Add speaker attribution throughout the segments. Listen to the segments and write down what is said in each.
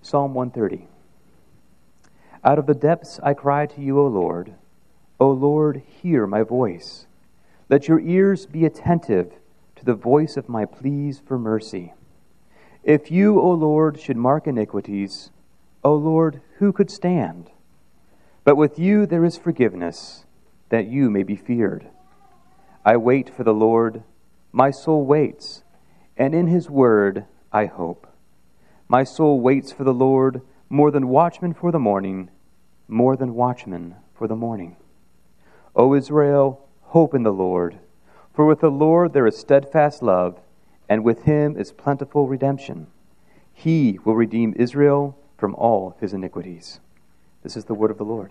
Speaker 1: Psalm 130. Out of the depths I cry to you, O Lord. O Lord, hear my voice. Let your ears be attentive to the voice of my pleas for mercy. If you, O Lord, should mark iniquities, O Lord, who could stand? But with you there is forgiveness, that you may be feared. I wait for the Lord, my soul waits, and in his word I hope. My soul waits for the Lord more than watchmen for the morning, more than watchmen for the morning. O Israel, hope in the Lord, for with the Lord there is steadfast love, and with him is plentiful redemption. He will redeem Israel from all his iniquities. This is the word of the Lord.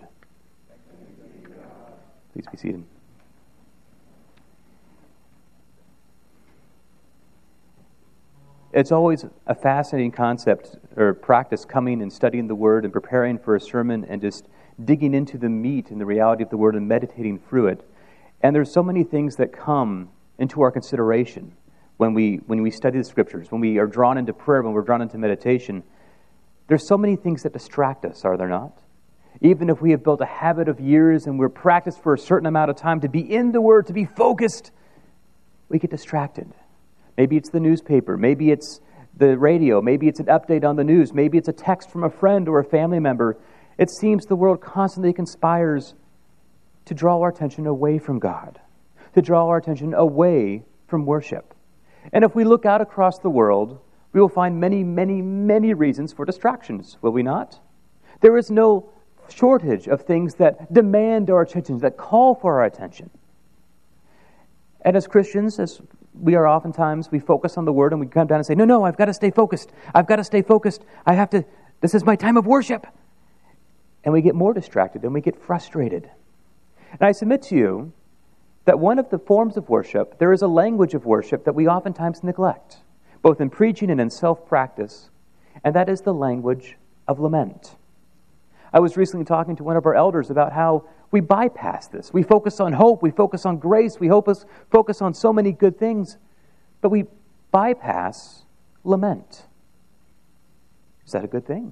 Speaker 1: Please be seated. It's always a fascinating concept or practice coming and studying the Word and preparing for a sermon and just digging into the meat and the reality of the Word and meditating through it. And there's so many things that come into our consideration when we study the Scriptures, when we are drawn into prayer, when we're drawn into meditation. There's so many things that distract us, are there not? Even if we have built a habit of years and we're practiced for a certain amount of time to be in the Word, to be focused, we get distracted. Maybe it's the newspaper, maybe it's the radio, maybe it's an update on the news, maybe it's a text from a friend or a family member. It seems the world constantly conspires to draw our attention away from God, to draw our attention away from worship. And if we look out across the world, we will find many, many, many reasons for distractions, will we not? There is no shortage of things that demand our attention, that call for our attention. And as Christians, as we are oftentimes, we focus on the Word and we come down and say, no, I've got to stay focused. I've got to stay focused. This is my time of worship. And we get more distracted and we get frustrated. And I submit to you that one of the forms of worship, there is a language of worship that we oftentimes neglect, both in preaching and in self-practice, and that is the language of lament. I was recently talking to one of our elders about how we bypass this. We focus on hope, we focus on grace, we focus on so many good things, but we bypass lament. Is that a good thing?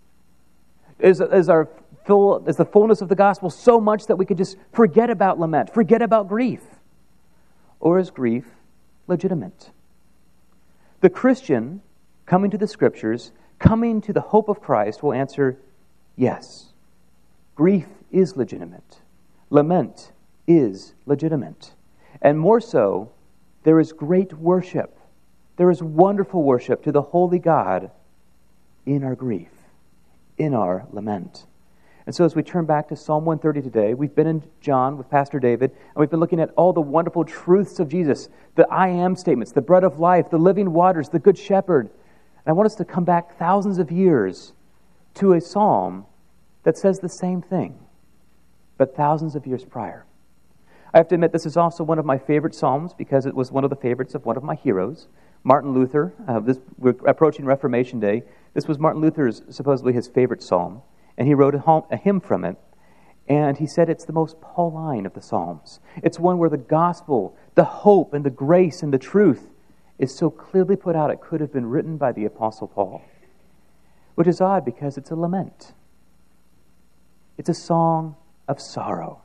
Speaker 1: Is the fullness of the gospel so much that we could just forget about lament, forget about grief? Or is grief legitimate? The Christian, coming to the Scriptures, coming to the hope of Christ, will answer, yes. Grief is legitimate. Lament is legitimate. And more so, there is great worship. There is wonderful worship to the holy God in our grief, in our lament. And so as we turn back to Psalm 130 today, we've been in John with Pastor David, and we've been looking at all the wonderful truths of Jesus, the I am statements, the bread of life, the living waters, the good shepherd. And I want us to come back thousands of years to a psalm that says the same thing, but thousands of years prior. I have to admit, this is also one of my favorite psalms because it was one of the favorites of one of my heroes, Martin Luther. We're approaching Reformation Day. This was Martin Luther's, supposedly his favorite psalm, and he wrote a hymn from it, and he said it's the most Pauline of the psalms. It's one where the gospel, the hope, and the grace, and the truth is so clearly put out it could have been written by the Apostle Paul, which is odd because it's a lament. It's a song of sorrow,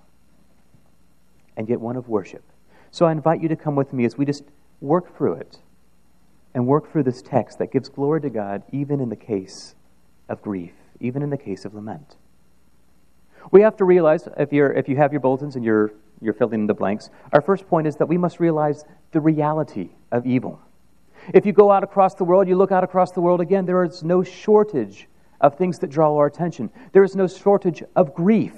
Speaker 1: and yet one of worship. So I invite you to come with me as we just work through it and work through this text that gives glory to God even in the case of grief, even in the case of lament. We have to realize, if you have your bulletins and you're filling in the blanks, our first point is that we must realize the reality of evil. If you go out across the world, you look out across the world again, there is no shortage of things that draw our attention. There is no shortage of grief.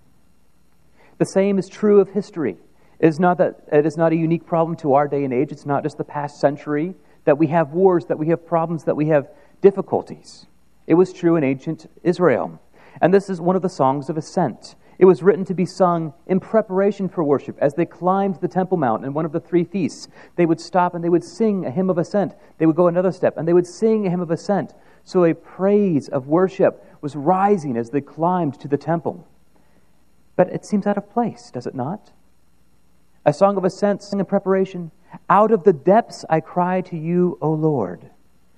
Speaker 1: The same is true of history. It is not a unique problem to our day and age. It's not just the past century that we have wars, that we have problems, that we have difficulties. It was true in ancient Israel. And this is one of the songs of ascent. It was written to be sung in preparation for worship. As they climbed the Temple Mount in one of the 3 feasts, they would stop and they would sing a hymn of ascent. They would go another step and they would sing a hymn of ascent. So a praise of worship was rising as they climbed to the temple. But it seems out of place, does it not? A song of ascent, sung in preparation. Out of the depths I cry to you, O Lord.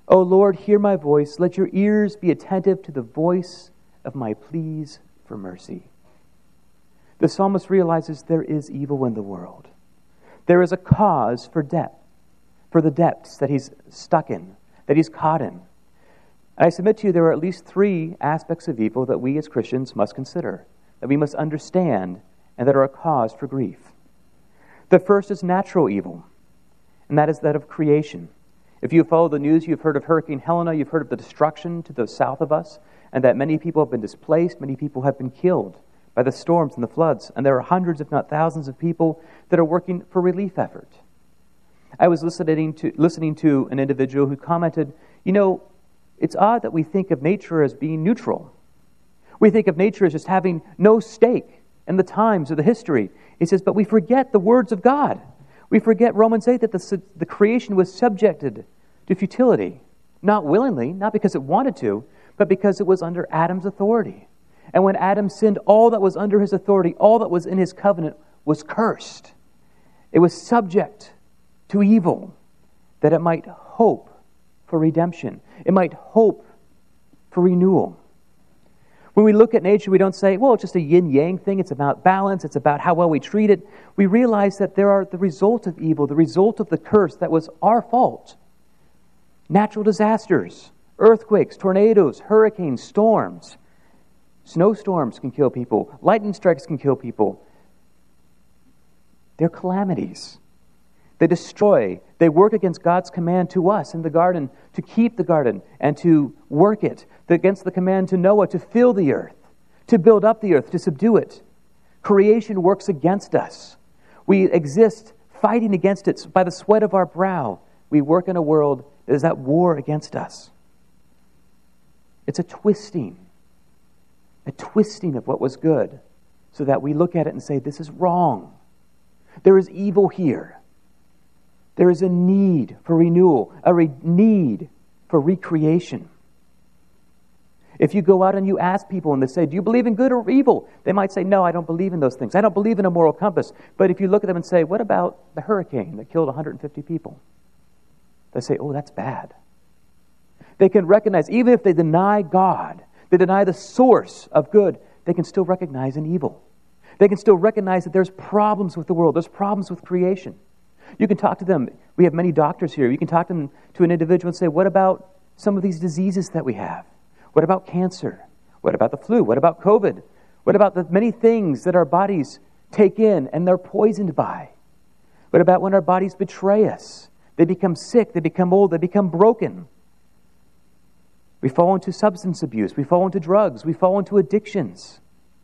Speaker 1: O Lord, hear my voice. Let your ears be attentive to the voice of my pleas for mercy. The psalmist realizes there is evil in the world. There is a cause for death, for the depths that he's stuck in, that he's caught in. And I submit to you there are at least 3 aspects of evil that we as Christians must consider, that we must understand, and that are a cause for grief. The first is natural evil, and that is that of creation. If you follow the news, you've heard of Hurricane Helena, you've heard of the destruction to the south of us, and that many people have been displaced, many people have been killed by the storms and the floods, and there are hundreds, if not thousands, of people that are working for relief effort. I was listening to an individual who commented, it's odd that we think of nature as being neutral. We think of nature as just having no stake in the times or the history. He says, but we forget the words of God. We forget Romans 8 that the creation was subjected to futility, not willingly, not because it wanted to, but because it was under Adam's authority. And when Adam sinned, all that was under his authority, all that was in his covenant was cursed. It was subject to evil, that it might hope for redemption. It might hope for renewal. When we look at nature, we don't say, well, it's just a yin-yang thing. It's about balance. It's about how well we treat it. We realize that there are the result of evil, the result of the curse that was our fault. Natural disasters, earthquakes, tornadoes, hurricanes, storms. Snowstorms can kill people. Lightning strikes can kill people. They're calamities. They destroy. They work against God's command to us in the garden to keep the garden and to work it, against the command to Noah to fill the earth, to build up the earth, to subdue it. Creation works against us. We exist fighting against it by the sweat of our brow. We work in a world that is at war against us. It's a twisting of what was good, so that we look at it and say, this is wrong. There is evil here. There is a need for renewal, a need for recreation. If you go out and you ask people and they say, do you believe in good or evil? They might say, no, I don't believe in those things. I don't believe in a moral compass. But if you look at them and say, what about the hurricane that killed 150 people? They say, oh, that's bad. They can recognize, even if they deny God, they deny the source of good, they can still recognize an evil. They can still recognize that there's problems with the world. There's problems with creation. You can talk to them. We have many doctors here. You can talk to an individual and say, what about some of these diseases that we have? What about cancer? What about the flu? What about COVID? What about the many things that our bodies take in and they're poisoned by? What about when our bodies betray us? They become sick, they become old, they become broken. We fall into substance abuse, we fall into drugs, we fall into addictions.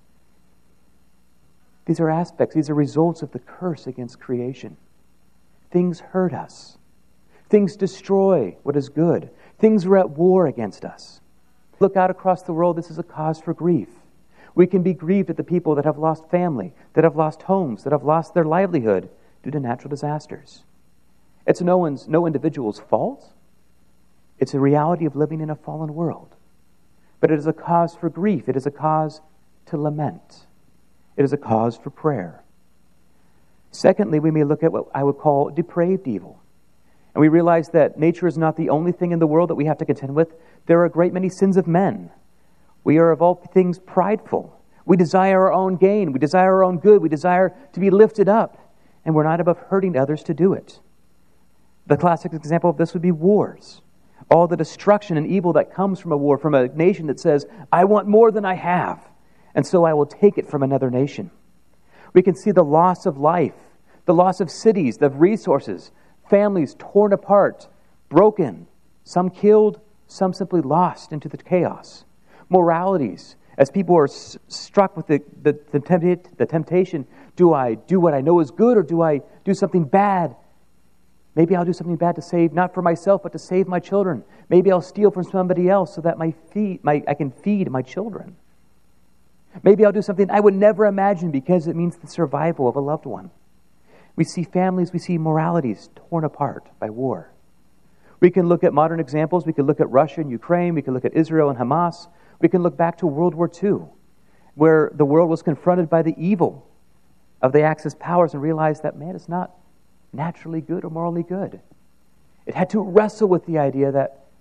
Speaker 1: These are aspects, these are results of the curse against creation. Things hurt us. Things destroy what is good. Things are at war against us. Look out across the world, this is a cause for grief. We can be grieved at the people that have lost family, that have lost homes, that have lost their livelihood due to natural disasters. It's no individual's fault. It's a reality of living in a fallen world. But it is a cause for grief. It is a cause to lament. It is a cause for prayer. Secondly, we may look at what I would call depraved evil. And we realize that nature is not the only thing in the world that we have to contend with. There are a great many sins of men. We are of all things prideful. We desire our own gain. We desire our own good. We desire to be lifted up. And we're not above hurting others to do it. The classic example of this would be wars. All the destruction and evil that comes from a war, from a nation that says, I want more than I have, and so I will take it from another nation. We can see the loss of life, the loss of cities, of resources, families torn apart, broken, some killed, some simply lost into the chaos. Moralities, as people are struck with the temptation, do I do what I know is good or do I do something bad? Maybe I'll do something bad to save, not for myself, but to save my children. Maybe I'll steal from somebody else so that I can feed my children. Maybe I'll do something I would never imagine because it means the survival of a loved one. We see families, we see moralities torn apart by war. We can look at modern examples. We can look at Russia and Ukraine. We can look at Israel and Hamas. We can look back to World War II, where the world was confronted by the evil of the Axis powers and realized that man is not naturally good or morally good. It had to wrestle with the idea that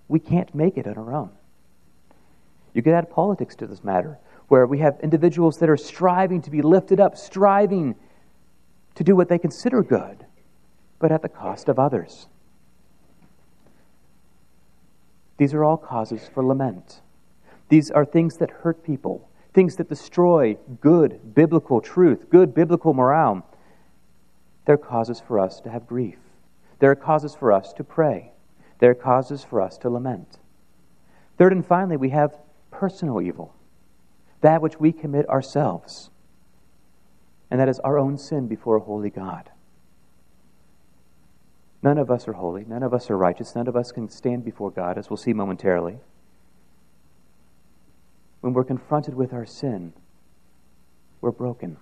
Speaker 1: we can't make it on our own. You could add politics to this matter, where we have individuals that are striving to be lifted up, striving to do what they consider good, but at the cost of others. These are all causes for lament. These are things that hurt people, things that destroy good biblical truth, good biblical morale. They're causes for us to have grief. They're causes for us to pray. They're causes for us to lament. Third and finally, we have personal evil, that which we commit ourselves, and that is our own sin before a holy God. None of us are holy. None of us are righteous. None of us can stand before God, as we'll see momentarily. When we're confronted with our sin, we're broken.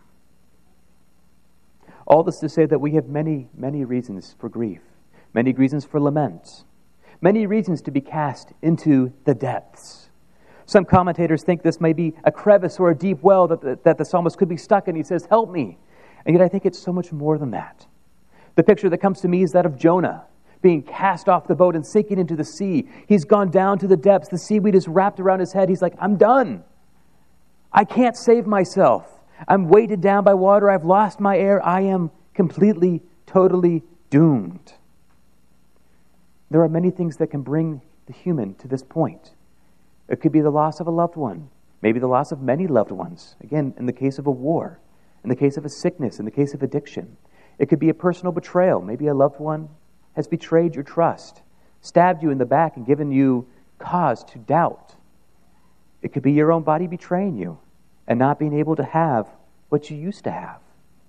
Speaker 1: All this to say that we have many, many reasons for grief, many reasons for lament, many reasons to be cast into the depths. Some commentators think this may be a crevice or a deep well that the psalmist could be stuck in. He says, "Help me." And yet I think it's so much more than that. The picture that comes to me is that of Jonah being cast off the boat and sinking into the sea. He's gone down to the depths. The seaweed is wrapped around his head. He's like, "I'm done. I can't save myself. I'm weighted down by water. I've lost my air. I am completely, totally doomed." There are many things that can bring the human to this point. It could be the loss of a loved one, maybe the loss of many loved ones. Again, in the case of a war, in the case of a sickness, in the case of addiction. It could be a personal betrayal. Maybe a loved one has betrayed your trust, stabbed you in the back and given you cause to doubt. It could be your own body betraying you and not being able to have what you used to have.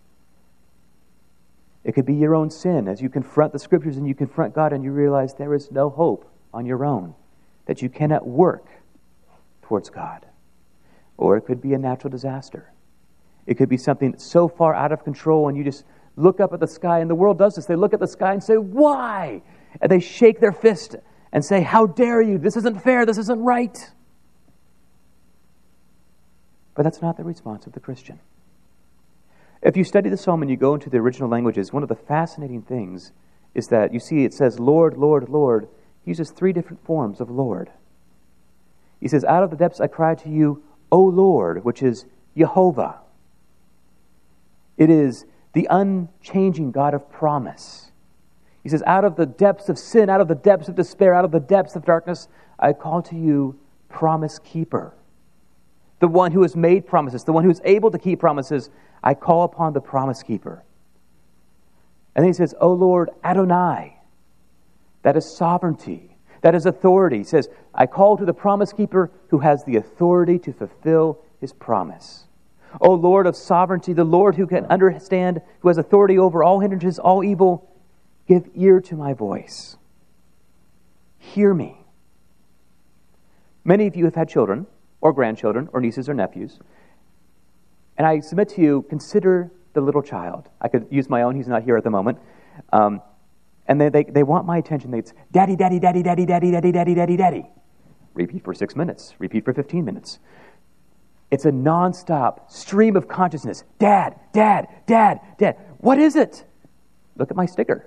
Speaker 1: It could be your own sin as you confront the Scriptures and you confront God and you realize there is no hope on your own, that you cannot work towards God. Or it could be a natural disaster. It could be something so far out of control and you just look up at the sky, and the world does this. They look at the sky and say, "Why?" And they shake their fist and say, "How dare you? This isn't fair. This isn't right." But that's not the response of the Christian. If you study the psalm and you go into the original languages, one of the fascinating things is that you see it says, "Lord, Lord, Lord." He uses 3 different forms of Lord. He says, "Out of the depths I cry to you, O Lord," which is Jehovah. It is the unchanging God of promise. He says, "Out of the depths of sin, out of the depths of despair, out of the depths of darkness, I call to you, promise keeper." The one who has made promises, the one who is able to keep promises, I call upon the promise keeper. And then he says, "O Lord, Adonai." That is sovereignty. That is authority. He says, I call to the promise keeper who has the authority to fulfill his promise. O Lord of sovereignty, the Lord who can understand, who has authority over all hindrances, all evil, give ear to my voice. Hear me. Many of you have had children, or grandchildren, or nieces or nephews. And I submit to you, consider the little child. I could use my own, he's not here at the moment. And they want my attention. It's daddy, daddy, daddy, daddy, daddy, daddy, daddy, daddy, daddy. Repeat for 6 minutes. Repeat for 15 minutes. It's a nonstop stream of consciousness. Dad, dad, dad, dad. What is it? Look at my sticker.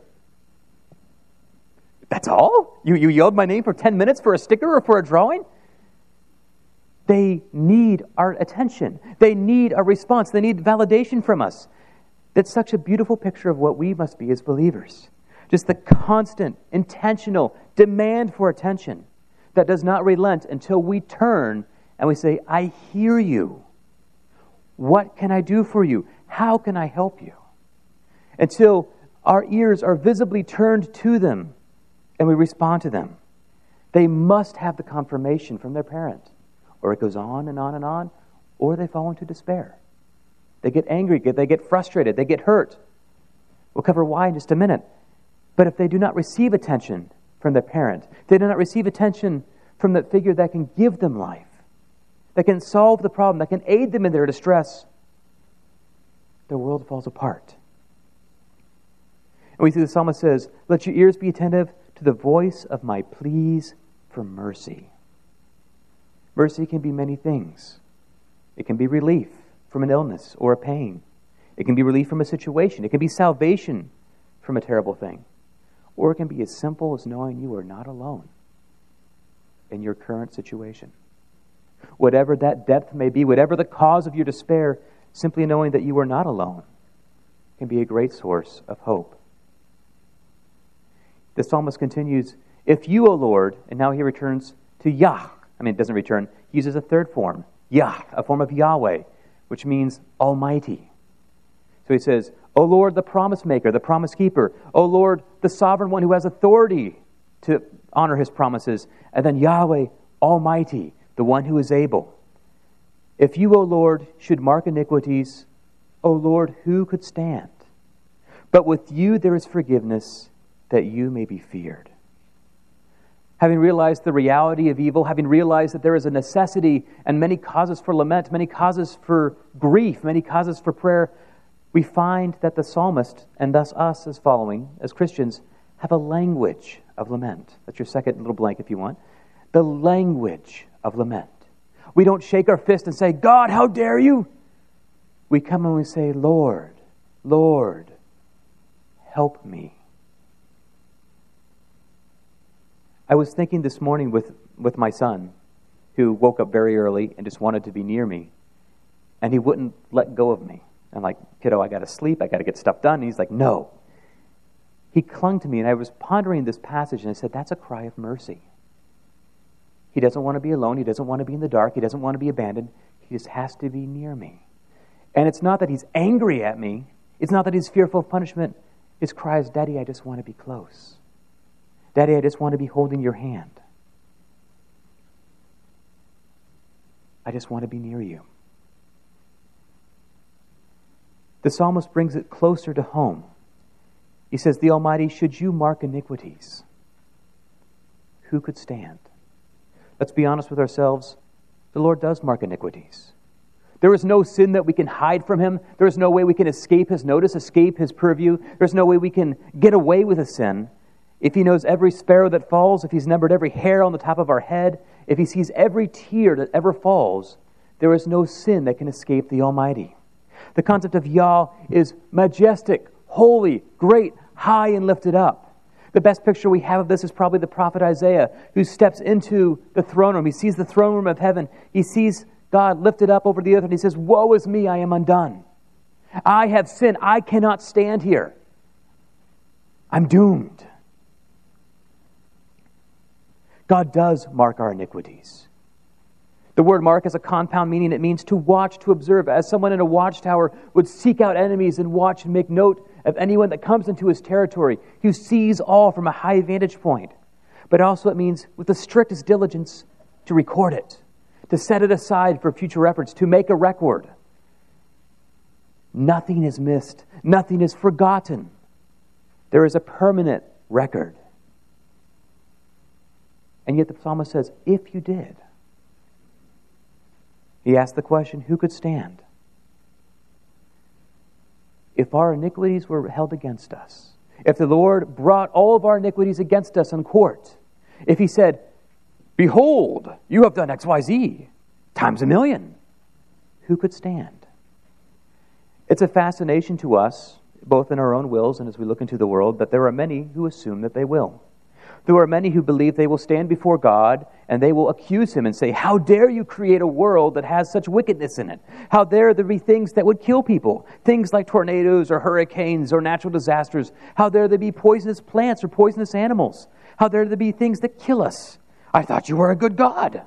Speaker 1: That's all? You yelled my name for 10 minutes for a sticker or for a drawing? They need our attention. They need a response. They need validation from us. That's such a beautiful picture of what we must be as believers. Just the constant, intentional demand for attention that does not relent until we turn and we say, I hear you. What can I do for you? How can I help you? Until our ears are visibly turned to them and we respond to them. They must have the confirmation from their parent. Or it goes on and on and on, or they fall into despair. They get angry, they get frustrated, they get hurt. We'll cover why in just a minute. But if they do not receive attention from their parent, they do not receive attention from the figure that can give them life, that can solve the problem, that can aid them in their distress, their world falls apart. And we see the psalmist says, let your ears be attentive to the voice of my pleas for mercy. Mercy can be many things. It can be relief from an illness or a pain. It can be relief from a situation. It can be salvation from a terrible thing. Or it can be as simple as knowing you are not alone. in your current situation. Whatever that depth may be, whatever the cause of your despair, simply knowing that you are not alone can be a great source of hope. The psalmist continues, if you, O Lord, and now he returns to Yah. It doesn't return. He uses a third form, Yah, a form of Yahweh, which means Almighty. So he says, O Lord, the promise maker, the promise keeper. O Lord, the sovereign one who has authority to honor his promises. And then Yahweh, Almighty, the one who is able. If you, O Lord, should mark iniquities, O Lord, who could stand? But with you there is forgiveness, that you may be feared. Having realized the reality of evil, having realized that there is a necessity and many causes for lament, many causes for grief, many causes for prayer, we find that the psalmist, and thus us as following, as Christians, have a language of lament. That's your second little blank if you want. The language of lament. We don't shake our fist and say, God, how dare you? We come and we say, Lord, Lord, help me. I was thinking this morning with my son, who woke up very early and just wanted to be near me, and he wouldn't let go of me. I'm like, kiddo, I got to sleep, I got to get stuff done. And he's like, no. He clung to me, and I was pondering this passage, and I said, that's a cry of mercy. He doesn't want to be alone. He doesn't want to be in the dark. He doesn't want to be abandoned. He just has to be near me. And it's not that he's angry at me. It's not that he's fearful of punishment. His cry is, Daddy, I just want to be close. Daddy, I just want to be holding your hand. I just want to be near you. The psalmist brings it closer to home. He says, the Almighty, should you mark iniquities, who could stand? Let's be honest with ourselves. The Lord does mark iniquities. There is no sin that we can hide from Him. There is no way we can escape His notice, escape His purview. There's no way we can get away with a sin. If He knows every sparrow that falls, if He's numbered every hair on the top of our head, if He sees every tear that ever falls, there is no sin that can escape the Almighty. The concept of Yah is majestic, holy, great, high and lifted up. The best picture we have of this is probably the prophet Isaiah, who steps into the throne room. He sees the throne room of heaven. He sees God lifted up over the earth, and he says, woe is me, I am undone. I have sinned. I cannot stand here. I'm doomed. God does mark our iniquities. The word mark is a compound meaning. It means to watch, to observe. As someone in a watchtower would seek out enemies and watch and make note of anyone that comes into his territory, who sees all from a high vantage point. But also it means with the strictest diligence to record it, to set it aside for future reference, to make a record. Nothing is missed. Nothing is forgotten. There is a permanent record. And yet the psalmist says, if you did. He asked the question, who could stand? If our iniquities were held against us, if the Lord brought all of our iniquities against us in court, if He said, behold, you have done XYZ times 1,000,000, who could stand? It's a fascination to us, both in our own wills and as we look into the world, that there are many who assume that they will. There are many who believe they will stand before God and they will accuse Him and say, how dare you create a world that has such wickedness in it? How dare there be things that would kill people? Things like tornadoes or hurricanes or natural disasters. How dare there be poisonous plants or poisonous animals? How dare there be things that kill us? I thought you were a good God.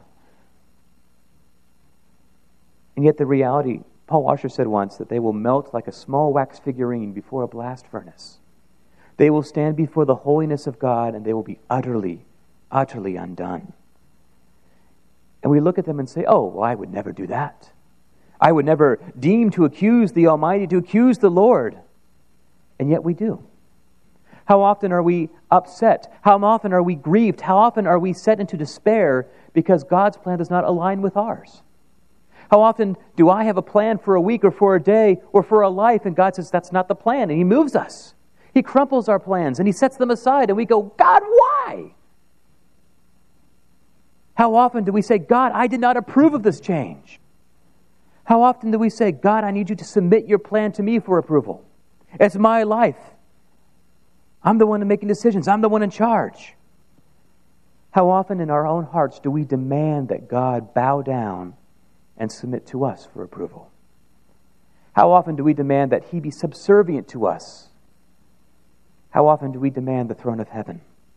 Speaker 1: And yet the reality, Paul Washer said once, that they will melt like a small wax figurine before a blast furnace. They will stand before the holiness of God and they will be utterly, utterly undone. And we look at them and say, oh, well, I would never do that. I would never deem to accuse the Almighty, to accuse the Lord. And yet we do. How often are we upset? How often are we grieved? How often are we set into despair because God's plan does not align with ours? How often do I have a plan for a week or for a day or for a life and God says that's not the plan and He moves us? He crumples our plans and He sets them aside and we go, God, why? How often do we say, God, I did not approve of this change? How often do we say, God, I need you to submit your plan to me for approval? It's my life. I'm the one making decisions. I'm the one in charge. How often in our own hearts do we demand that God bow down and submit to us for approval? How often do we demand that He be subservient to us? How often do we demand the throne of heaven?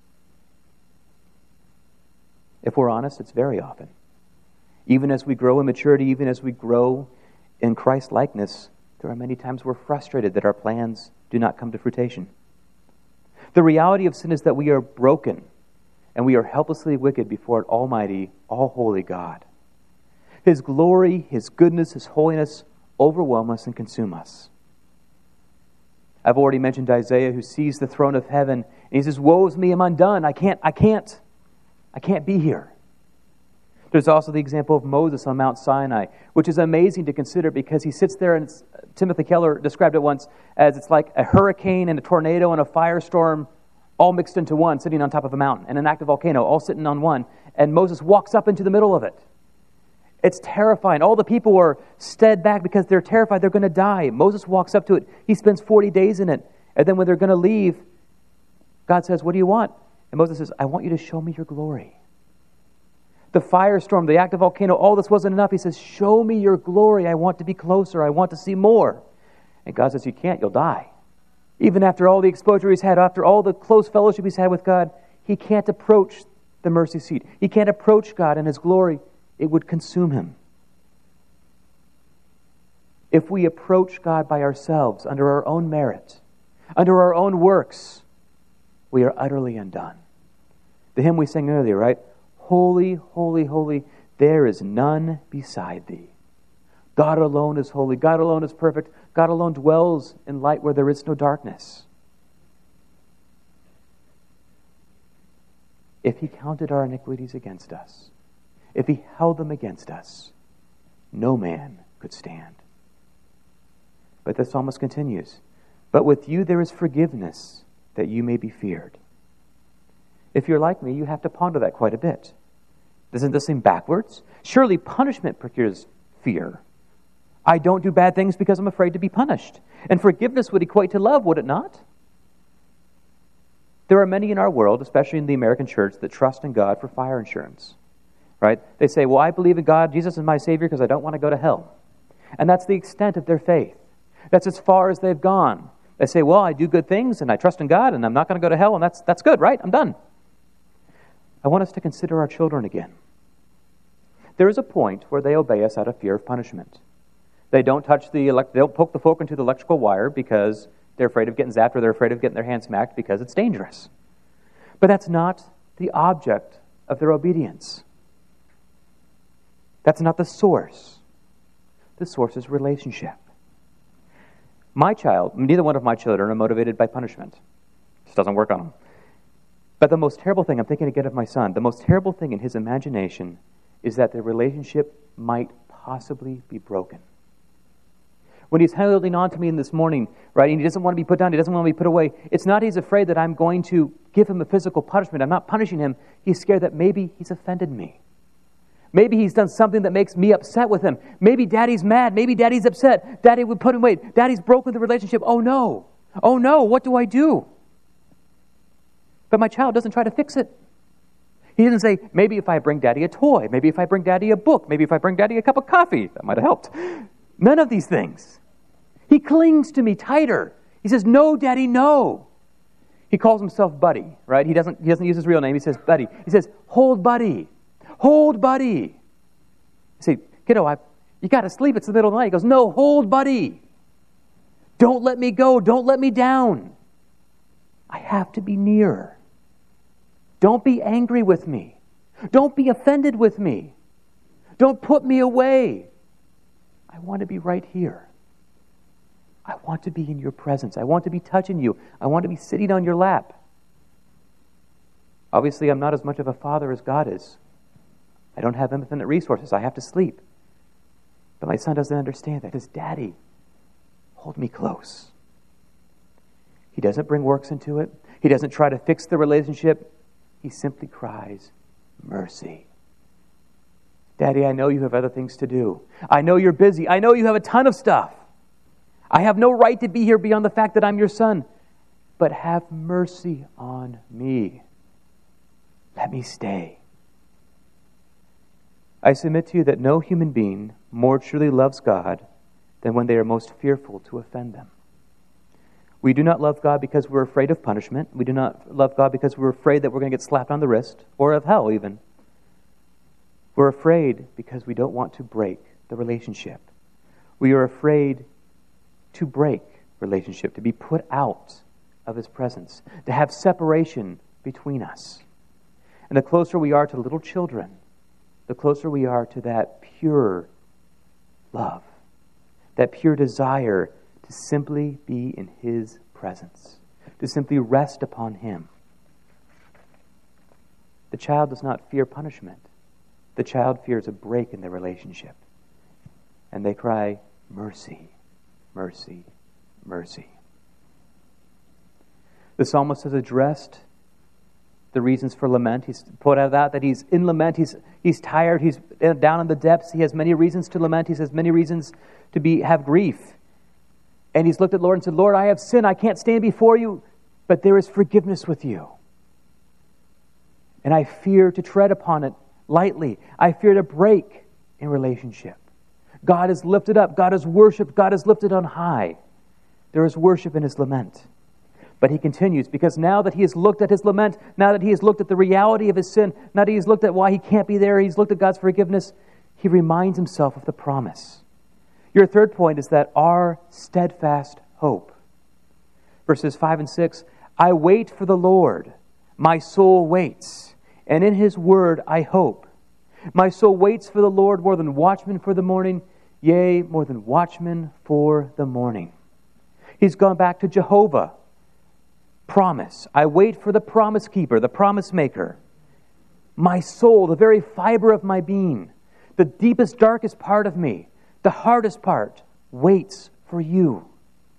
Speaker 1: If we're honest, it's very often. Even as we grow in maturity, even as we grow in Christ-likeness, there are many times we're frustrated that our plans do not come to fruition. The reality of sin is that we are broken and we are helplessly wicked before an almighty, all-holy God. His glory, His goodness, His holiness overwhelm us and consume us. I've already mentioned Isaiah, who sees the throne of heaven, and he says, "Woe is me, I'm undone. I can't be here." There's also the example of Moses on Mount Sinai, which is amazing to consider because he sits there, and Timothy Keller described it once as it's like a hurricane and a tornado and a firestorm all mixed into one, sitting on top of a mountain, and an active volcano all sitting on one, and Moses walks up into the middle of it. It's terrifying. All the people are stead back because they're terrified they're going to die. Moses walks up to it. He spends 40 days in it. And then when they're going to leave, God says, "What do you want?" And Moses says, "I want you to show me your glory." The firestorm, the active volcano, all this wasn't enough. He says, "Show me your glory. I want to be closer. I want to see more." And God says, "You can't. You'll die." Even after all the exposure he's had, after all the close fellowship he's had with God, he can't approach the mercy seat. He can't approach God and His glory. It would consume him. If we approach God by ourselves, under our own merit, under our own works, we are utterly undone. The hymn we sang earlier, right? Holy, holy, holy, there is none beside thee. God alone is holy. God alone is perfect. God alone dwells in light where there is no darkness. If He counted our iniquities against us, if He held them against us, no man could stand. But the psalmist continues, "But with you there is forgiveness, that you may be feared." If you're like me, you have to ponder that quite a bit. Doesn't this seem backwards? Surely punishment procures fear. I don't do bad things because I'm afraid to be punished. And forgiveness would equate to love, would it not? There are many in our world, especially in the American church, that trust in God for fire insurance. Right? They say, "Well, I believe in God, Jesus is my Savior because I don't want to go to hell." And that's the extent of their faith. That's as far as they've gone. They say, "Well, I do good things and I trust in God and I'm not going to go to hell, and that's good, right? I'm done." I want us to consider our children again. There is a point where they obey us out of fear of punishment. They don't they don't poke the fork into the electrical wire because they're afraid of getting zapped, or they're afraid of getting their hand smacked because it's dangerous. But that's not the object of their obedience. That's not the source. The source is relationship. Neither one of my children are motivated by punishment. It just doesn't work on them. But the most terrible thing, I'm thinking again of my son, the most terrible thing in his imagination is that the relationship might possibly be broken. When he's holding on to me this morning, right, and he doesn't want to be put down, he doesn't want to be put away, it's not he's afraid that I'm going to give him a physical punishment. I'm not punishing him. He's scared that maybe he's offended me. Maybe he's done something that makes me upset with him. Maybe Daddy's mad. Maybe Daddy's upset. Daddy would put him away. Daddy's broken the relationship. Oh no, what do I do? But my child doesn't try to fix it. He doesn't say, maybe if I bring Daddy a toy, maybe if I bring Daddy a book, maybe if I bring Daddy a cup of coffee, that might have helped. None of these things. He clings to me tighter. He says, "No, Daddy, no." He calls himself Buddy, right? He doesn't use his real name. He says Buddy. He says, "Hold Buddy. Hold Buddy." I say, "Kiddo, you got to sleep. It's the middle of the night." He goes, "No, hold Buddy. Don't let me go. Don't let me down. I have to be near. Don't be angry with me. Don't be offended with me. Don't put me away. I want to be right here. I want to be in your presence. I want to be touching you. I want to be sitting on your lap." Obviously, I'm not as much of a father as God is. I don't have infinite resources. I have to sleep. But my son doesn't understand that. He says, "Daddy, hold me close." He doesn't bring works into it. He doesn't try to fix the relationship. He simply cries, "Mercy." "Daddy, I know you have other things to do. I know you're busy. I know you have a ton of stuff. I have no right to be here beyond the fact that I'm your son. But have mercy on me. Let me stay. I submit to you that no human being more truly loves God than when they are most fearful to offend them. We do not love God because we're afraid of punishment. We do not love God because we're afraid that we're going to get slapped on the wrist, or of hell even. We're afraid because we don't want to break the relationship. We are afraid to break relationship, to be put out of His presence, to have separation between us. And the closer we are to little children, the closer we are to that pure love, that pure desire to simply be in His presence, to simply rest upon Him. The child does not fear punishment. The child fears a break in their relationship. And they cry, mercy, mercy, mercy. The psalmist has addressed the reasons for lament. He's put out that he's in lament. He's tired. He's down in the depths. He has many reasons to lament. He has many reasons to have grief. And he's looked at the Lord and said, Lord, I have sinned. I can't stand before you, but there is forgiveness with you. And I fear to tread upon it lightly. I fear to break in relationship. God is lifted up. God is worshipped. God is lifted on high. There is worship in his lament. But he continues, because now that he has looked at his lament, now that he has looked at the reality of his sin, now that he's looked at why he can't be there, he's looked at God's forgiveness, he reminds himself of the promise. Your third point is that our steadfast hope. Verses 5 and 6, I wait for the Lord, my soul waits, and in his word I hope. My soul waits for the Lord more than watchmen for the morning, yea, more than watchmen for the morning. He's gone back to Jehovah. Promise. I wait for the promise keeper, the promise maker. My soul, the very fiber of my being, the deepest, darkest part of me, the hardest part, waits for you.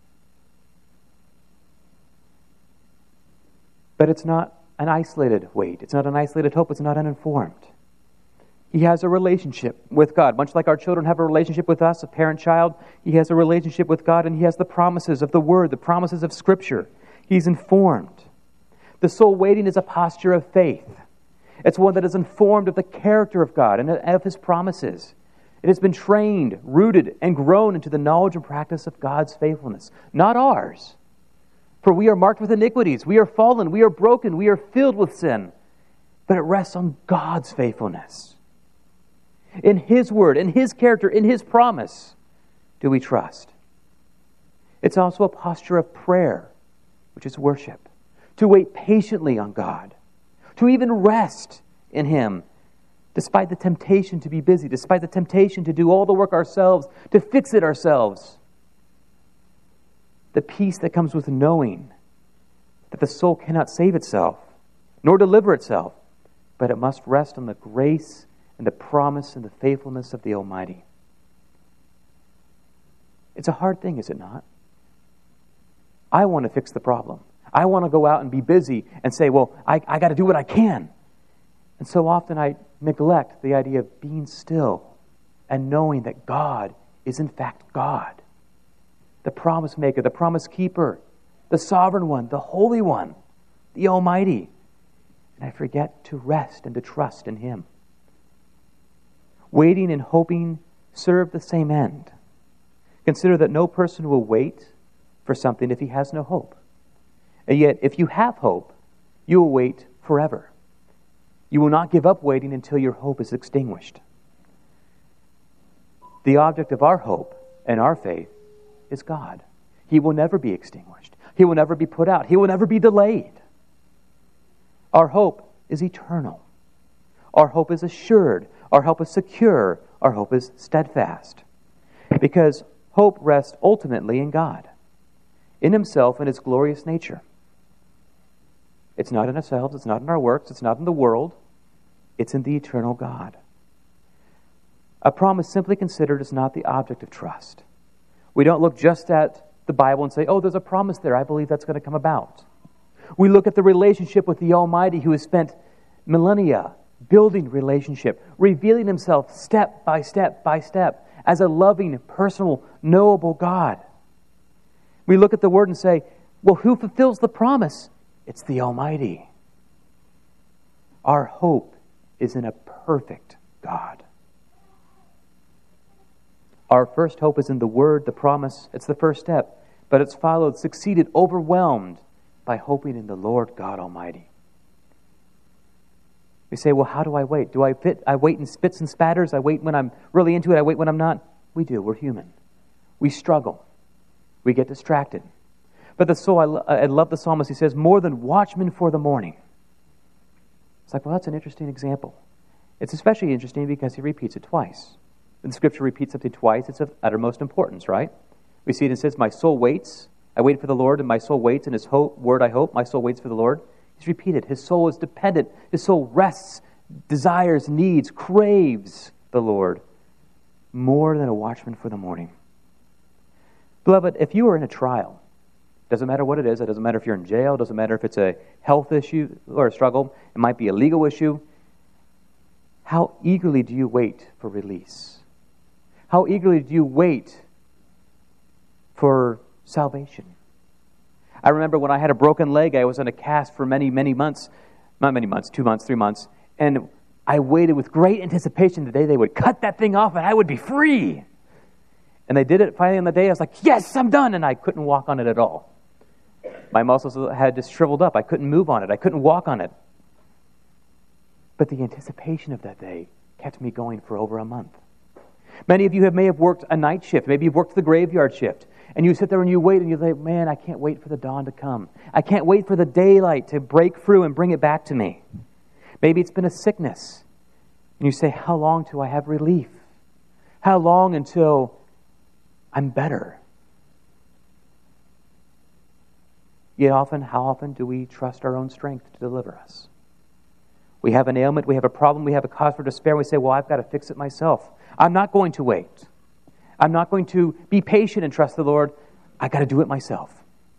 Speaker 1: But it's not an isolated wait. It's not an isolated hope. It's not uninformed. He has a relationship with God. Much like our children have a relationship with us, a parent-child, he has a relationship with God, and he has the promises of the Word, the promises of Scripture. He's informed. The soul waiting is a posture of faith. It's one that is informed of the character of God and of his promises. It has been trained, rooted, and grown into the knowledge and practice of God's faithfulness, not ours. For we are marked with iniquities. We are fallen. We are broken. We are filled with sin. But it rests on God's faithfulness. In his word, in his character, in his promise, do we trust. It's also a posture of prayer, which is worship, to wait patiently on God, to even rest in him, despite the temptation to be busy, despite the temptation to do all the work ourselves, to fix it ourselves. The peace that comes with knowing that the soul cannot save itself, nor deliver itself, but it must rest on the grace and the promise and the faithfulness of the Almighty. It's a hard thing, is it not? I want to fix the problem. I want to go out and be busy and say, well, I got to do what I can. And so often I neglect the idea of being still and knowing that God is in fact God. The promise maker, the promise keeper, the sovereign one, the holy one, the Almighty. And I forget to rest and to trust in him. Waiting and hoping serve the same end. Consider that no person will wait for something if he has no hope. And yet, if you have hope, you will wait forever. You will not give up waiting until your hope is extinguished. The object of our hope and our faith is God. He will never be extinguished. He will never be put out. He will never be delayed. Our hope is eternal. Our hope is assured. Our hope is secure. Our hope is steadfast. Because hope rests ultimately in God, in himself and his glorious nature. It's not in ourselves, it's not in our works, it's not in the world, it's in the eternal God. A promise simply considered is not the object of trust. We don't look just at the Bible and say, oh, there's a promise there, I believe that's going to come about. We look at the relationship with the Almighty who has spent millennia building relationship, revealing himself step by step by step as a loving, personal, knowable God. We look at the Word and say, well, who fulfills the promise? It's the Almighty. Our hope is in a perfect God. Our first hope is in the Word, the promise. It's the first step. But it's followed, succeeded, overwhelmed by hoping in the Lord God Almighty. We say, well, how do I wait? Do I wait in spits and spatters? I wait when I'm really into it. I wait when I'm not. We do. We're human. We struggle. We get distracted. But the soul, I love the psalmist. He says, more than watchmen for the morning. It's like, well, that's an interesting example. It's especially interesting because he repeats it twice. When the Scripture repeats something twice, it's of uttermost importance, right? We see it says, my soul waits. I wait for the Lord, and my soul waits. In His word I hope. My soul waits for the Lord. He's repeated. His soul is dependent. His soul rests, desires, needs, craves the Lord more than a watchman for the morning. Beloved, if you are in a trial, doesn't matter what it is. It doesn't matter if you're in jail. It doesn't matter if it's a health issue or a struggle. It might be a legal issue. How eagerly do you wait for release? How eagerly do you wait for salvation? I remember when I had a broken leg, I was in a cast for many, many months. Not many months, 2 months, 3 months. And I waited with great anticipation the day they would cut that thing off and I would be free. And they did it finally on the day. I was like, yes, I'm done. And I couldn't walk on it at all. My muscles had just shriveled up. I couldn't move on it. I couldn't walk on it. But the anticipation of that day kept me going for over a month. Many of you may have worked a night shift. Maybe you've worked the graveyard shift. And you sit there and you wait and you say, man, I can't wait for the dawn to come. I can't wait for the daylight to break through and bring it back to me. Maybe it's been a sickness. And you say, how long till I have relief? How long until I'm better? Yet how often do we trust our own strength to deliver us? We have an ailment, we have a problem, we have a cause for despair, and we say, well, I've got to fix it myself. I'm not going to wait. I'm not going to be patient and trust the Lord. I've got to do it myself.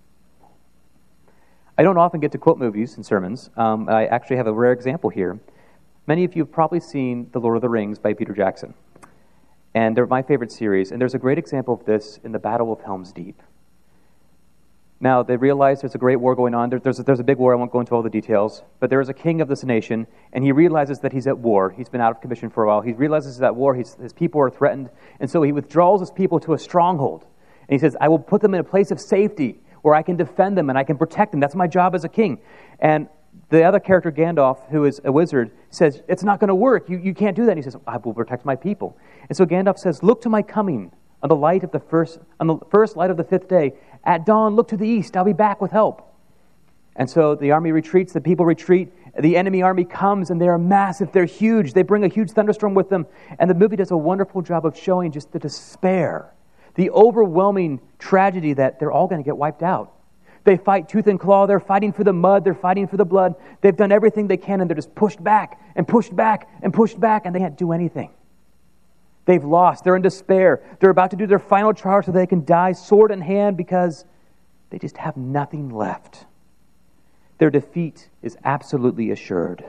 Speaker 1: I don't often get to quote movies and sermons. I actually have a rare example here. Many of you have probably seen The Lord of the Rings by Peter Jackson. And they're my favorite series. And there's a great example of this in the Battle of Helm's Deep. Now, they realize there's a great war going on. There's a big war. I won't go into all the details. But there is a king of this nation, and he realizes that he's at war. He's been out of commission for a while. He realizes he's at war. His people are threatened. And so he withdraws his people to a stronghold. And he says, I will put them in a place of safety where I can defend them and I can protect them. That's my job as a king. And the other character, Gandalf, who is a wizard, says, it's not going to work. You can't do that. And he says, I will protect my people. And so Gandalf says, look to my coming on the first light of the fifth day. At dawn, look to the east. I'll be back with help. And so the army retreats. The people retreat. The enemy army comes, and they are massive. They're huge. They bring a huge thunderstorm with them. And the movie does a wonderful job of showing just the despair, the overwhelming tragedy that they're all going to get wiped out. They fight tooth and claw. They're fighting for the mud. They're fighting for the blood. They've done everything they can, and they're just pushed back and pushed back and pushed back, and they can't do anything. They've lost. They're in despair. They're about to do their final charge so they can die sword in hand because they just have nothing left. Their defeat is absolutely assured.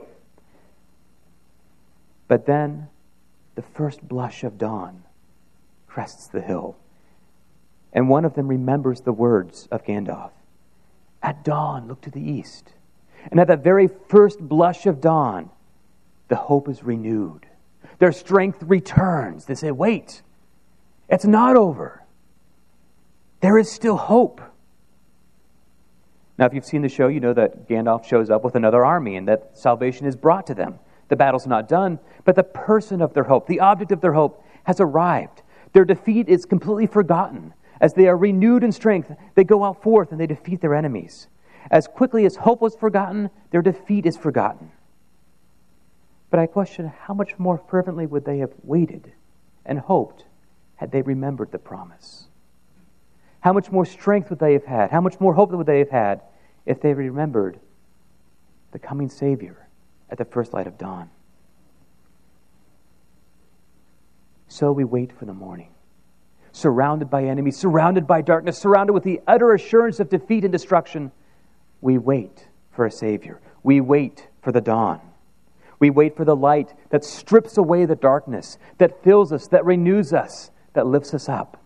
Speaker 1: But then the first blush of dawn crests the hill. And one of them remembers the words of Gandalf. At dawn, look to the east. And at that very first blush of dawn, the hope is renewed. Their strength returns. They say, wait, it's not over. There is still hope. Now, if you've seen the show, you know that Gandalf shows up with another army and that salvation is brought to them. The battle's not done, but the person of their hope, the object of their hope, has arrived. Their defeat is completely forgotten. As they are renewed in strength, they go out forth and they defeat their enemies. As quickly as hope was forgotten, their defeat is forgotten. But I question, how much more fervently would they have waited and hoped had they remembered the promise? How much more strength would they have had? How much more hope would they have had if they remembered the coming Savior at the first light of dawn? So we wait for the morning, surrounded by enemies, surrounded by darkness, surrounded with the utter assurance of defeat and destruction. We wait for a Savior. We wait for the dawn. We wait for the light that strips away the darkness, that fills us, that renews us, that lifts us up.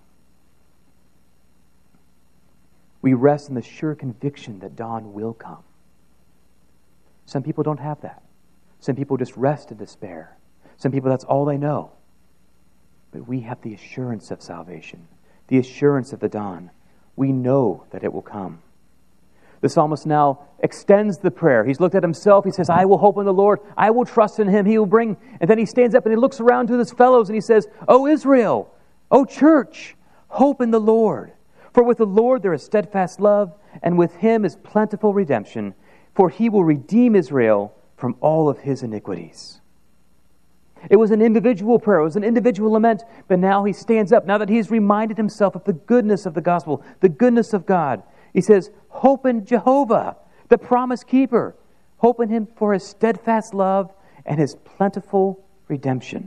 Speaker 1: We rest in the sure conviction that dawn will come. Some people don't have that. Some people just rest in despair. Some people, that's all they know. But we have the assurance of salvation, the assurance of the dawn. We know that it will come. The psalmist now extends the prayer. He's looked at himself. He says, I will hope in the Lord. I will trust in Him. He will bring. And then he stands up and he looks around to his fellows and he says, O Israel, O church, hope in the Lord. For with the Lord there is steadfast love, and with Him is plentiful redemption. For He will redeem Israel from all of his iniquities. It was an individual prayer. It was an individual lament. But now he stands up. Now that he's reminded himself of the goodness of the gospel, the goodness of God, he says, hope in Jehovah, the promise keeper. Hope in Him for His steadfast love and His plentiful redemption.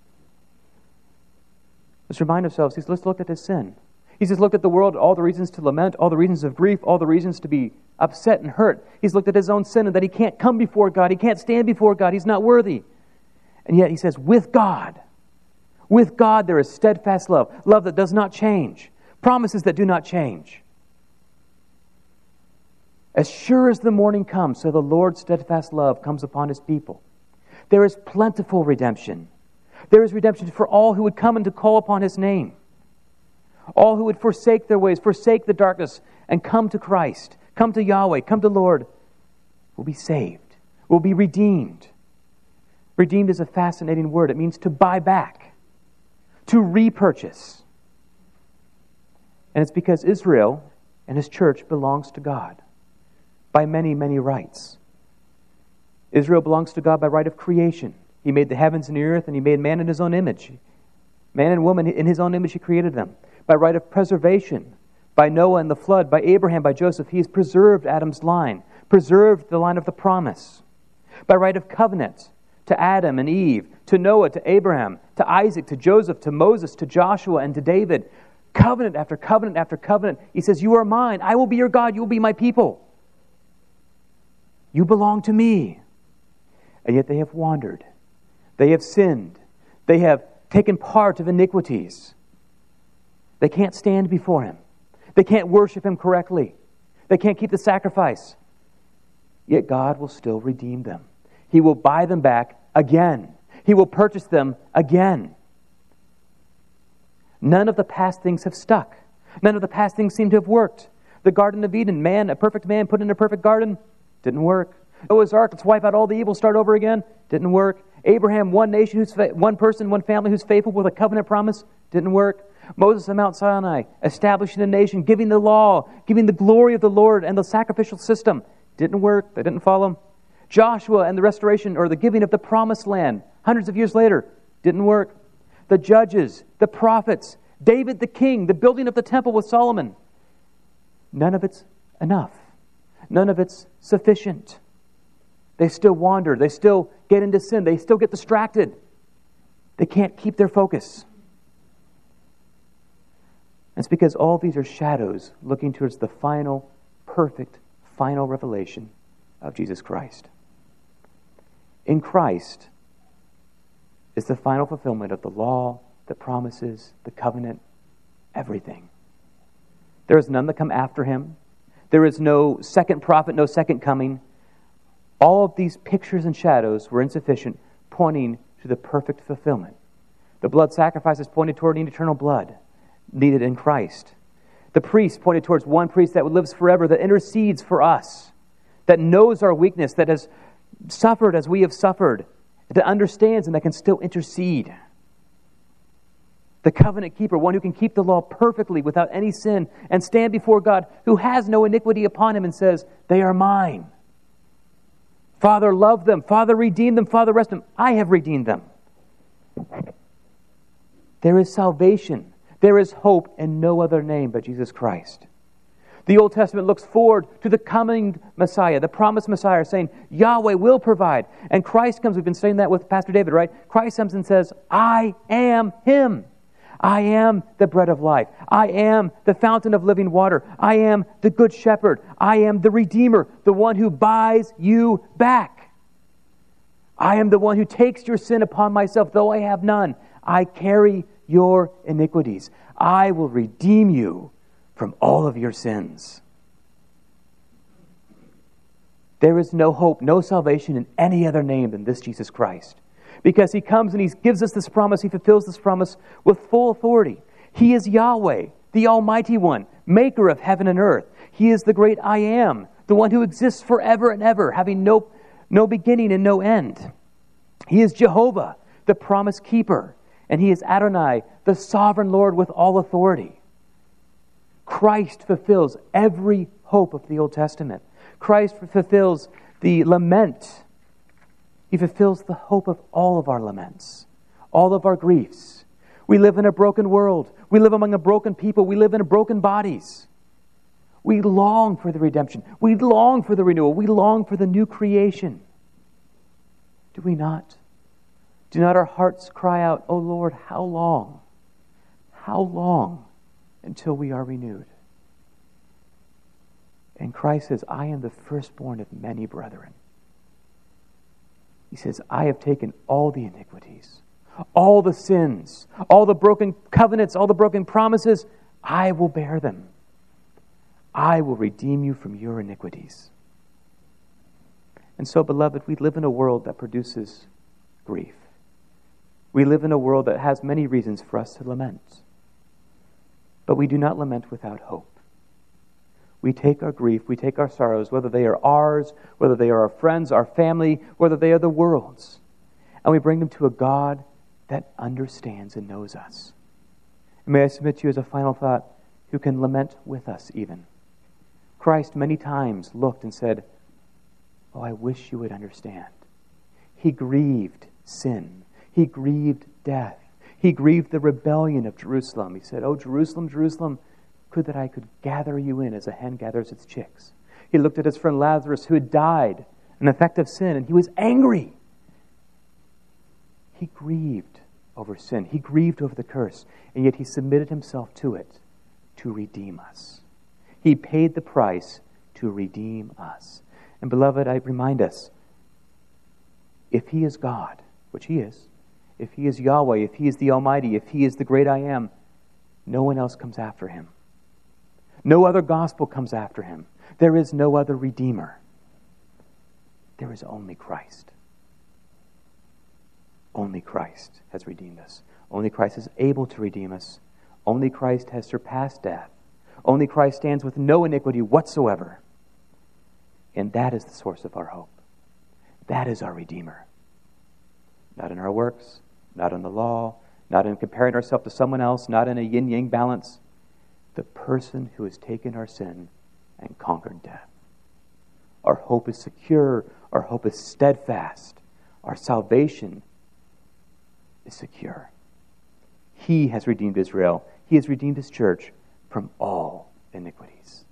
Speaker 1: Let's remind ourselves, let's look at his sin. He's just looked at the world, all the reasons to lament, all the reasons of grief, all the reasons to be upset and hurt. He's looked at his own sin and that he can't come before God. He can't stand before God. He's not worthy. And yet he says, with God there is steadfast love. Love that does not change. Promises that do not change. As sure as the morning comes, so the Lord's steadfast love comes upon His people. There is plentiful redemption. There is redemption for all who would come and to call upon His name. All who would forsake their ways, forsake the darkness, and come to Christ, come to Yahweh, come to Lord, will be saved, will be redeemed. Redeemed is a fascinating word. It means to buy back, to repurchase. And it's because Israel and His church belongs to God by many, many rights. Israel belongs to God by right of creation. He made the heavens and the earth, and He made man in His own image. Man and woman, in His own image He created them. By right of preservation, by Noah and the flood, by Abraham, by Joseph, He has preserved Adam's line, preserved the line of the promise. By right of covenant, to Adam and Eve, to Noah, to Abraham, to Isaac, to Joseph, to Moses, to Joshua, and to David. Covenant after covenant after covenant. He says, you are mine. I will be your God. You will be my people. You belong to me. And yet they have wandered. They have sinned. They have taken part of iniquities. They can't stand before Him. They can't worship Him correctly. They can't keep the sacrifice. Yet God will still redeem them. He will buy them back again. He will purchase them again. None of the past things have stuck. None of the past things seem to have worked. The Garden of Eden, man, a perfect man put in a perfect garden, didn't work. Noah's Ark, let's wipe out all the evil, start over again, didn't work. Abraham, one nation, one person, one family who's faithful with a covenant promise, didn't work. Moses on Mount Sinai, establishing a nation, giving the law, giving the glory of the Lord and the sacrificial system, didn't work. They didn't follow Him. Joshua and the restoration or the giving of the promised land, hundreds of years later, didn't work. The judges, the prophets, David the king, the building of the temple with Solomon, none of it's enough. None of it's sufficient. They still wander. They still get into sin. They still get distracted. They can't keep their focus. It's because all these are shadows looking towards the final, perfect, final revelation of Jesus Christ. In Christ is the final fulfillment of the law, the promises, the covenant, everything. There is none that come after Him. There is no second prophet, no second coming. All of these pictures and shadows were insufficient, pointing to the perfect fulfillment. The blood sacrifices pointed toward an eternal blood needed in Christ. The priest pointed towards one priest that lives forever, that intercedes for us, that knows our weakness, that has suffered as we have suffered, that understands and that can still intercede. The covenant keeper, one who can keep the law perfectly without any sin and stand before God, who has no iniquity upon him and says, they are mine. Father, love them. Father, redeem them. Father, rest them. I have redeemed them. There is salvation. There is hope in no other name but Jesus Christ. The Old Testament looks forward to the coming Messiah, the promised Messiah, saying, Yahweh will provide. And Christ comes, we've been saying that with Pastor David, right? Christ comes and says, I am Him. I am the bread of life. I am the fountain of living water. I am the good shepherd. I am the Redeemer, the one who buys you back. I am the one who takes your sin upon myself, though I have none. I carry your iniquities. I will redeem you from all of your sins. There is no hope, no salvation in any other name than this Jesus Christ. Because he comes and he gives us this promise, he fulfills this promise with full authority. He is Yahweh, the Almighty One, maker of heaven and earth. He is the great I Am, the one who exists forever and ever, having no beginning and no end. He is Jehovah, the promise keeper, and he is Adonai, the sovereign Lord with all authority. Christ fulfills every hope of the Old Testament. Christ fulfills the lament. He fulfills the hope of all of our laments, all of our griefs. We live in a broken world. We live among a broken people. We live in broken bodies. We long for the redemption. We long for the renewal. We long for the new creation. Do we not? Do not our hearts cry out, "O Lord, how long? How long until we are renewed?" And Christ says, "I am the firstborn of many brethren." He says, "I have taken all the iniquities, all the sins, all the broken covenants, all the broken promises. I will bear them. I will redeem you from your iniquities." And so, beloved, we live in a world that produces grief. We live in a world that has many reasons for us to lament. But we do not lament without hope. We take our grief, we take our sorrows, whether they are ours, whether they are our friends, our family, whether they are the world's, and we bring them to a God that understands and knows us. And may I submit to you as a final thought, who can lament with us even. Christ many times looked and said, "Oh, I wish you would understand." He grieved sin. He grieved death. He grieved the rebellion of Jerusalem. He said, "Oh, Jerusalem, Jerusalem, could that I could gather you in as a hen gathers its chicks." He looked at his friend Lazarus, who had died, an effect of sin, and he was angry. He grieved over sin. He grieved over the curse, and yet he submitted himself to it to redeem us. He paid the price to redeem us. And beloved, I remind us, if he is God, which he is, if he is Yahweh, if he is the Almighty, if he is the great I Am, no one else comes after him. No other gospel comes after him. There is no other Redeemer. There is only Christ. Only Christ has redeemed us. Only Christ is able to redeem us. Only Christ has surpassed death. Only Christ stands with no iniquity whatsoever. And that is the source of our hope. That is our Redeemer. Not in our works, not in the law, not in comparing ourselves to someone else, not in a yin-yang balance. The person who has taken our sin and conquered death. Our hope is secure. Our hope is steadfast. Our salvation is secure. He has redeemed Israel. He has redeemed his church from all iniquities.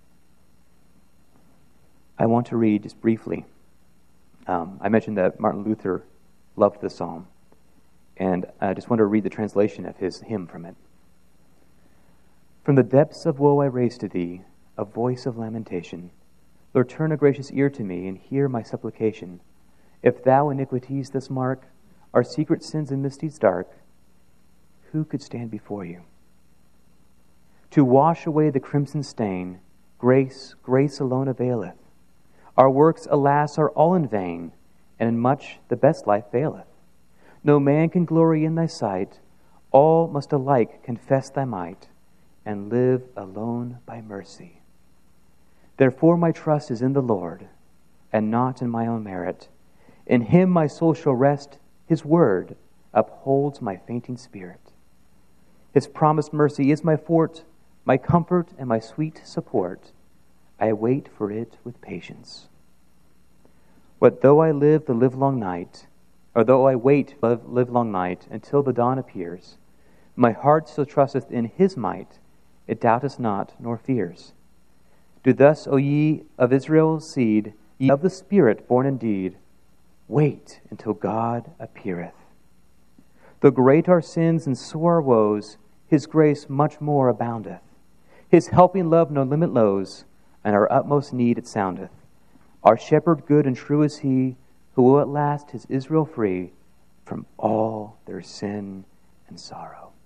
Speaker 1: I want to read just briefly. I mentioned that Martin Luther loved the psalm, and I just want to read the translation of his hymn from it. "From the depths of woe I raise to thee a voice of lamentation. Lord, turn a gracious ear to me and hear my supplication. If thou iniquities thus mark, our secret sins and misdeeds dark, who could stand before you? To wash away the crimson stain, grace, grace alone availeth. Our works, alas, are all in vain, and in much the best life faileth. No man can glory in thy sight, all must alike confess thy might, and live alone by mercy. Therefore my trust is in the Lord, and not in my own merit. In him my soul shall rest, his word upholds my fainting spirit. His promised mercy is my fort, my comfort and my sweet support. I wait for it with patience. What though I live the livelong night, or though I wait the livelong night until the dawn appears, my heart still trusteth in his might, it doubteth not nor fears. Do thus, O ye of Israel's seed, ye of the Spirit born indeed, wait until God appeareth. Though great our sins and sore our woes, his grace much more aboundeth. His helping love no limit knows, and our utmost need it soundeth. Our shepherd good and true is he, who will at last his Israel free from all their sin and sorrow.